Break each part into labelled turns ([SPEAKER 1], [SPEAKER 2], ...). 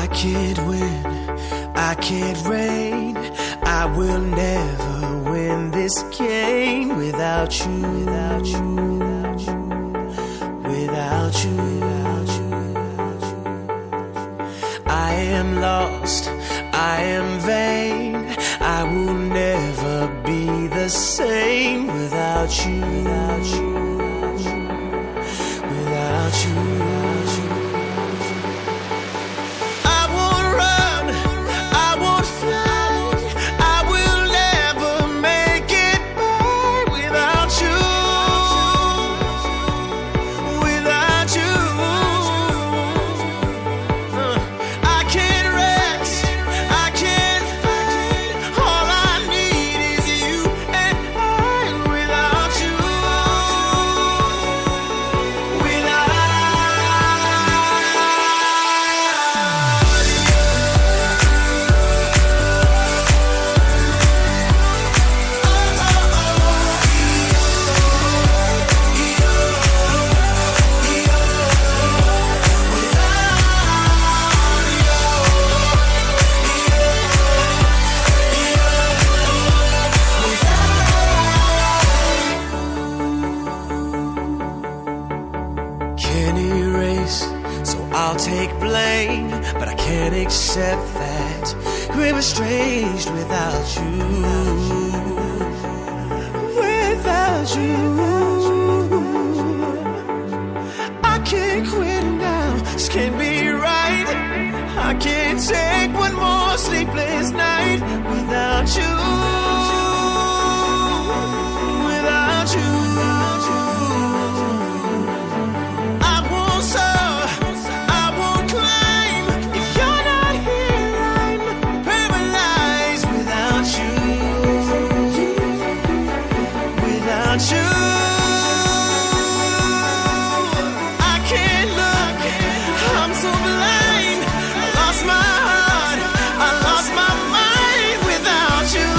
[SPEAKER 1] I can't win, I can't reign. I will never win this game without you, without you, without you, without you, without you. I am lost, I am vain. I will never be the same without you, without you, without you, without you. I won't run, I won't fly. I will never make it by without you, without you. I can't rest, I can't fight. All I need is you and I without you, without you. Can't erase, so I'll take blame, but I can't accept that we're estranged without you, without you. I can't quit now, this can't be right. I can't take one more sleepless night without you, without you. I won't soar, I won't climb. If you're not here, I'm paralyzed without you, without you. I can't look, I'm so blind. I lost my heart, I lost my mind without you,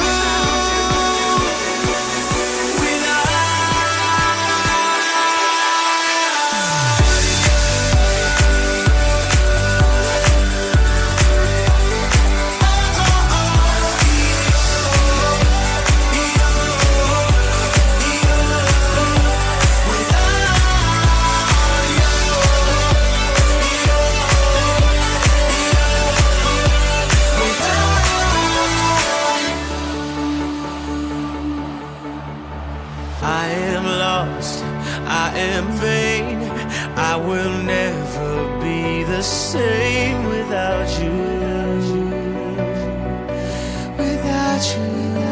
[SPEAKER 1] I am lost, I am vain. I will never be the same without you, without you.